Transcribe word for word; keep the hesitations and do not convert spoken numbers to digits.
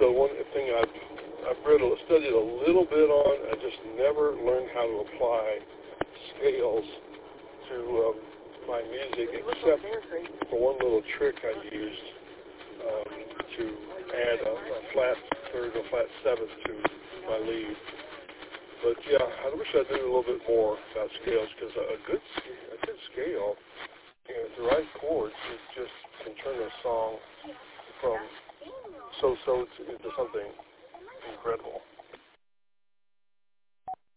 the one thing I've, I've read, studied a little bit on, I just never learned how to apply scales to um, my music, except for one little trick I used um, to add a, a flat third or flat seventh to my lead. But yeah, I wish I knew a little bit more about scales, because a good a good scale, you know, the right chords, it just can turn a song from so-so to, into something incredible.